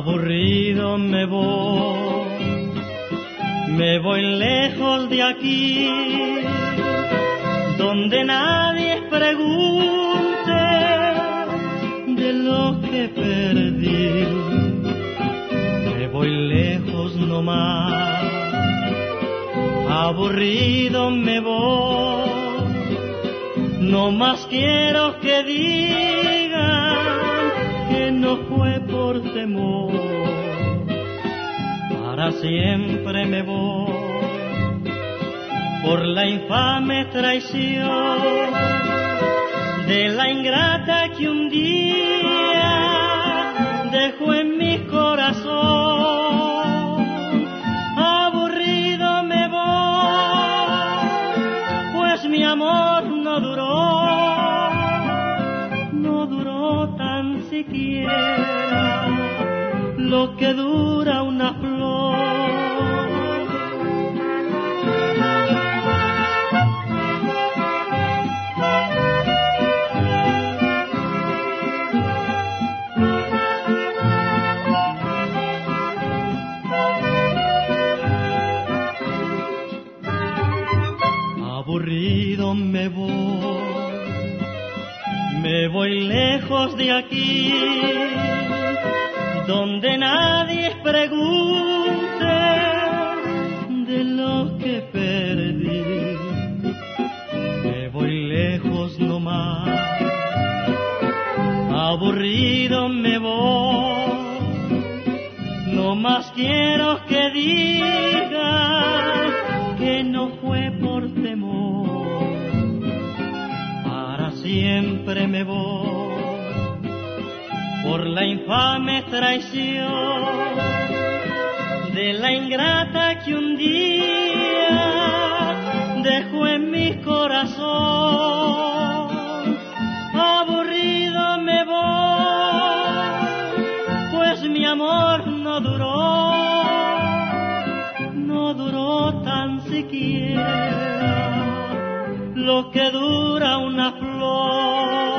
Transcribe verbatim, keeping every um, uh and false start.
Aburrido me voy, me voy lejos de aquí, donde nadie pregunte de lo que perdí. Me voy lejos nomás, aburrido me voy, no más quiero que digan que no fue por temor. Para siempre me voy por la infame traición de la ingrata que un día dejó en mi corazón. Aburrido me voy, pues mi amor no duró, no duró tan siquiera lo que dura una flor. Aburrido me voy, me voy lejos de aquí, donde nadie pregunte de lo que perdí. Me voy lejos nomás, aburrido me voy, no más quiero que digan que no fue por temor. Para siempre me voy por la infame traición de la ingrata que un día dejó en mi corazón. Aburrido me voy, pues mi amor no duró, no duró tan siquiera lo que dura una flor.